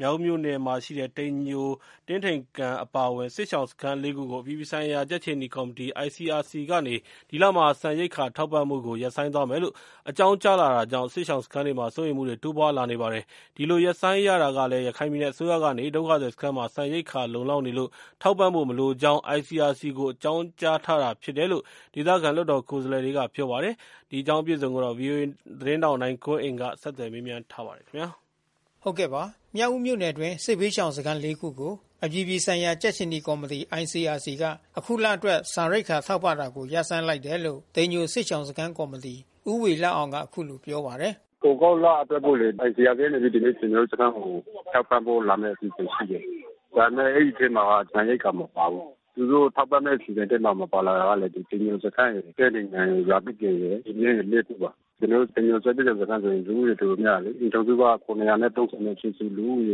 မြောက်မြို့နယ်မှာရှိတဲ့တိမ်ညိုတင်းထိန်ကန်အပါအဝင်စစ်ရှောင်စခန်း 4 ခုကိုအပြည်ပြည်ဆိုင်ရာကြက်ခြေနီကော်မတီ ICRC ကနေဒီလမှာဆန်ရိက္ခာထောက်ပံ့မှုကိုရပ်ဆိုင်းသွားမယ်လို့အကြောင်းကြားလာတာကြောင့်စစ်ရှောင်စခန်းတွေမှာစိုးရိမ်မှုတွေတိုးပွားလာနေပါတယ်။ဒီလိုရပ်ဆိုင်းရတာကလည်းရခိုင်ပြည်နယ်အစိုးရကနေဒုက္ခသည်စခန်းမှာဆန်ရိက္ခာလုံလောက်နေလို့ထောက်ပံ့ဖို့မလိုကြောင်း ICRC ကိုအကြောင်းကြားထားတာဖြစ်တယ်လို့ဒေသခံလွှတ်တော်ကိုယ်စားလှယ်တွေကပြောပါတယ်။ဒီအကြောင်းအပြည့်အစုံကို VOA သတင်းတောက်နိုင်ကွန်းအိန်ကဆက်သွယ်မေးမြန်းထားပါတယ်ခင်ဗျာ။ဟုတ်ကဲ့ပါ။မြောက်ဦးမြို့နယ်တွင်စစ်ဘေးရှောင်စခန်း 4 ခုကိုအပြည်ပြည်ဆိုင်ရာကြက်ခြေနီကော်မတီ ICRC ကအခုလအတွက်ဆန်ရိက္ခာထောက်ပံ့တာကိုရပ်ဆိုင်းလိုက်တယ်လို့တိမ်ညိုစစ်ရှောင်စခန်းကော်မတီဦးဝေလအောင်ကအခုလိုပြောပါတယ်။ကိုကောလာအတွက်ပို့လေ ICRC နဲ့ဒီနေ့ကျွန်တော်စခန်းကိုထောက်ပံ့ဖို့လာမယ့်အစီအစဉ်ရှိတယ်။ဒါနဲ့အဲ့ဒီထဲမှာဆန်ရိက္ခာမပါဘူး။သူတို့ထောက်ပံ့မဲ့အစီအစဉ်တွေမှာမပါလာတာကလည်းဒီတင်ညိုစခန်းရဲ့တဲ့နိုင်ငံရာပိကရဲ့ဒီနေ့လေးခုပါကျွန်တော်တင်ညိုစတဲ့စခန်းဆိုရင်လူတွေတို့များလေဒီတော့သူက930ချင်းစီလူတွေက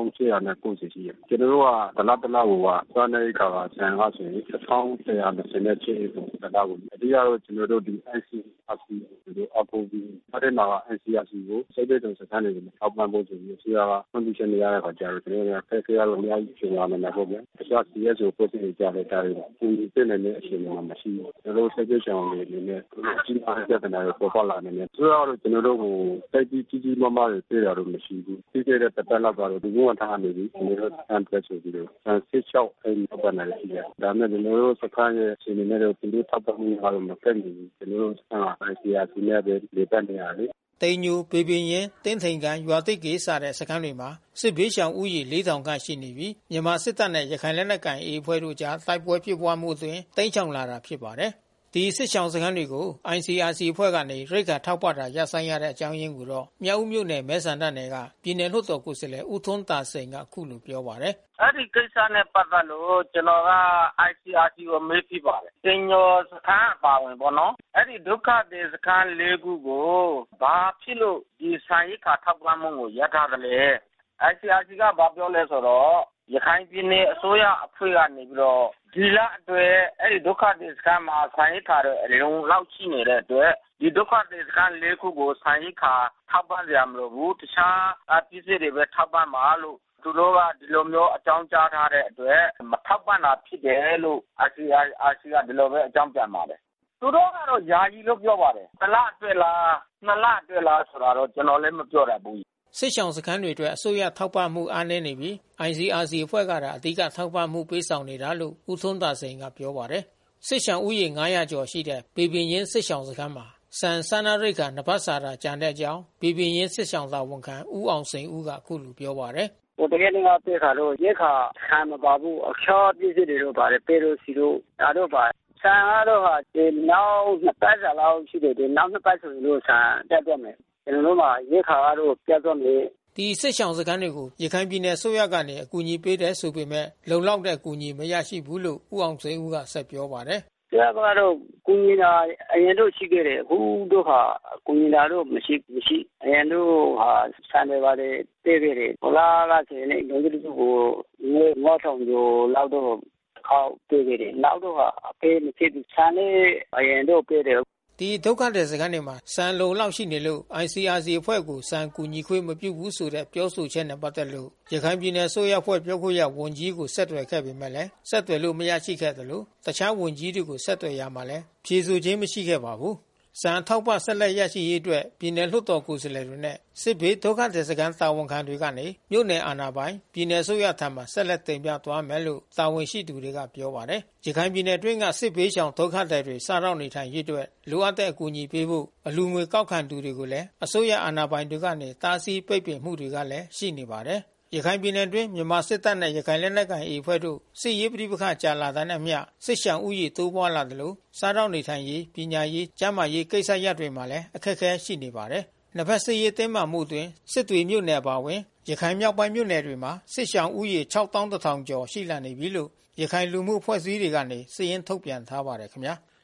2890ရှိတယ်ကျွန်တော်တို့ကဒလကစားနေခါကဆန်ကဆိုရင်1120ချင်းဆိုတော့အဒီကတော့ကျွန်တော်တို့ဒီ ICRC တို့အကူပြီးအဲ့မှာ ICRC ကိုစိတ်တဲ့စခန်းတွေထောက်ပံ့ဖို့ဆိုပြီးဆရာက condition တွေရတဲ့ခါကျတော့ကျွန်တော်တို့ဖက်ခဲရလို့အများကြီးရှင်လာနေမှာပေါ့ဗျာတခြား CSO ပို့စီကြတဲ့တားတွေဒီပြည့်နေတဲ့အချိန်မှာမရှိဘူးကျွန်တော်တို့စိတ်ကြအောင်နေနဲ့ကြီးမားတဲ့ပြဿနာတွေပေါ်ပေါက်လာနေတယ်ဆိုတော့ကျွန်တော်တို့ကိုစိတ်ကြီးမားမားတွေပြေးရတော့မရှိဘူးပြီးခဲ့တဲ့ပတ်သက်လောက်ကတော့ဒီဘဝထားနေပြီကျွန်တော်တို့ဆန်ပြဆိုပြီးတော့စစ်ချောက်အဲ့ဒီပတ်နာရှိတယ်ဒါမဲ့ကျွန်တော်တို့စခန်းရဲ့အချိန်နဲ့တော့သူတို့ထောက်ပံ့မှုအားလုံးမကန့်ဘူးကျွန်တော်တို့စခန်းက ICRC နဲ့ပဲလေပတ်နေရတယ်တိမ်ညိုပေပင်ရင်တင်းထိန်ကန်ရွာတိတ်ကေးစတဲ့စခန်းတွေမှာစစ်ဘေးရှောင်ဥယျာဉ် 4000 ခန့်ရှိနေပြီးမြန်မာစစ်တပ်နဲ့ရခိုင်လက်နက်ကိုင် AA အဖွဲ့တို့ကြားတိုက်ပွဲဖြစ်ပွားမှုအတွင်းတိမ်းချောင်လာတာဖြစ်ပါတယ်။ဒီစစ်ရှောင်စခန်းတွေကို ICRC အဖွဲ့ကနေရိက္ခာထောက်ပံ့တာရပ်ဆိုင်းရတဲ့အကြောင်းရင်းကိုတော့မြောက်ဦးမြို့နယ်မဲဆန္ဒနယ်ကပြည်နယ်လွှတ်တော်ကိုယ်စားလှယ်ဦးထွန်းတာစိန်ကအခုလိုပြောပါတယ်။အဲ့ဒီကိစ္စနဲ့ပတ်သက်လို့ကျွန်တော်က ICRC ကိုမေးပြပါတယ်။တင်ညိုစခန်းအပါဝင်ပေါ့နော်။အဲ့ဒီဒုက္ခသည်စခန်း 4 ခုကိုဘာဖြစ်လို့ဒီဆိုင်ရိက္ခာထောက်ပံ့မှုကိုရပ်ထားတယ်လဲ။ ICRC ကဘာပြောလဲဆိုတော့ရခိုင်ပြည်နယ်အစိုးရအဖွဲ့ကနေပြီးတော့ဒီလအတွက်အဲ့ဒီဒုက္ခသည်စခန်းမှာဆိုင်ရိက္ခာတွေအလုံးလောက်ရှိနေတဲ့အတွက်ဒီဒုက္ခသည်စခန်း 4 ခုကိုဆိုင်ရိက္ခာထောက်ပံ့ကြမလို့ဘူးတခြားပစ္စည်းတွေပဲထောက်ပံ့ပါလို့သူတို့ကဒီလိုမျိုးအကြောင်းကြားထားတဲ့အတွက်မထောက်ပံ့တာဖြစ်တယ်လို့ ICRC ကဒီလိုပဲအကြောင်းပြန်ပါတယ်သူတို့ကတော့ယာယီလို့ပြောပါတယ်တစ်လအတွက်လားနှစ်လအတွက်လားဆိုတာတော့ကျွန်တော်လည်းမပြောတတ်ဘူးစစ်ရှောင်စခန်းတွေအတွက်အစိုးရထောက်ပံ့မှုအားနည်းနေပြီး ICRC အဖွဲ့ကတာအဓိကထောက်ပံ့မှုပေးဆောင်နေတာလို့ဦးထွန်းသာစိန်ကပြောပါတယ်စစ်ရှောင်ဥယျာဉ်900ကျော်ရှိတဲ့ပေပင်ရင်စစ်ရှောင်စခန်းမှာစံစနာရိက္ခာနှစ်ပတ်စာတာကြံတဲ့အကြောင်းပေပင်ရင်စစ်ရှောင်သာဝန်ခံဦးအောင်စိန်ဦးကအခုလိုပြောပါတယ်တကယ်တမ်းပေးခါတော့ရိက္ခာခံမပါဘူးအခါပစ္စည်းတွေတော့ပါတယ်ပေရိုစီတို့ဒါတော့ပါဆန်ကတော့ဟာဒီနောက်2ပတ်စာလောက်ရှိတယ်ဒီနောက်2ပတ်ဆိုရင်လို့ဆန်တက်တော့မယ်ကျွန်တော်တို့မှာရိက္ခာကတော့ပြတ်သွားမယ်ဒီစစ်ရှောင်စခန်းတွေကိုရခိုင်ပြည်နယ်ဆိုရကနေအကူအညီပေးတယ်ဆိုပေမဲ့လုံလောက်တဲ့အကူအညီမရရှိဘူးလို့ဦးအောင်စိန်ဦးကဆက်ပြောပါတယ်။ဒါကတော့ကူညီတာအရင်တို့ရှိခဲ့တယ်အခုတို့ဟာကူညီတာတော့မရှိအရင်တို့ဟာဆန်တွေပါတယ်တည်ခဲ့တယ်ဟလာကဆိုရင်လည်းဒုက္ခတူကိုငေါ့ဆောင်ကျော်လောက်တော့ခေါက်တည်ခဲ့တယ်နောက်တော့ဟာအပေးမရှိဘူးဆန်လေးအရင်တို့ပေးတယ်ဒီဒုက္ခတဲ့စခန်းတွေမှာစံလုံလောက်ရှိနေလို့ ICRC အဖွဲ့ကိုစံကူညီခွင့်မပြုဘူးဆိုတဲ့ပြောဆိုချက်နဲ့ပတ်သက်လို့ရခိုင်ပြည်နယ်ဆိုရအဖွဲ့ပြောခွင့်ရဝန်ကြီးကိုဆက်သွယ်ခဲ့ပေမဲ့လည်းဆက်သွယ်လို့မရရှိခဲ့တယ်လို့တခြားဝန်ကြီးတွေကိုဆက်သွယ်ရမှာလည်းဖြေဆိုခြင်းမရှိခဲ့ပါဘူးစံထောက်ပံ့ဆက်လက်ရရှိရေးအတွက်ပြည်နယ်လွှတ်တော်ကိုယ်စားလှယ်တွေနဲ့စစ်ဘေးဒုက္ခသည်စခန်းတာဝန်ခံတွေကနေမြို့နယ်အာဏာပိုင်ပြည်နယ်ဆိုရထံမှဆက်လက်တင်ပြသွားမယ်လို့တာဝန်ရှိသူတွေကပြောပါတယ်။ရခိုင်ပြည်နယ်တွင်းကစစ်ဘေးရှောင်ဒုက္ခသည်တွေစရောက်နေထိုင်ရေးအတွက်လိုအပ်တဲ့အကူအညီပေးဖို့အလူငွေကောက်ခံသူတွေကိုလည်းအစိုးရအာဏာပိုင်တွေကနေတားဆီးပိတ်ပင်မှုတွေကလည်းရှိနေပါတယ်။ရခိုင်ပြည်နယ်တွင်းမြန်မာစစ်တပ်နဲ့ရခိုင်လက်နက်ကိုင် AA အဖွဲ့တို့စစ်ရေးပဋိပက္ခကြာလာတဲ့နဲ့အမျှစစ်ရှောင်ဥယျာဉ်တိုးပွားလာတယ်လို့စားတော့နေထိုင်ရေးပညာရေးကျန်းမာရေးကိစ္စရပ်တွေမှာလည်းအခက်အခဲရှိနေပါတယ်။နှစ်ဖက်စစ်ရေးတင်းမာမှုတွင်စစ်တွေမြို့နယ်ပါဝင်ရခိုင်မြောက်ပိုင်းမြို့နယ်တွေမှာစစ်ရှောင်ဥယျာဉ် 61000 ကျော်ရှိလာနေပြီလို့ရခိုင်လူမှုအဖွဲ့အစည်းတွေကနေစာရင်းထုတ်ပြန်ထားပါတယ်ခင်ဗျာ။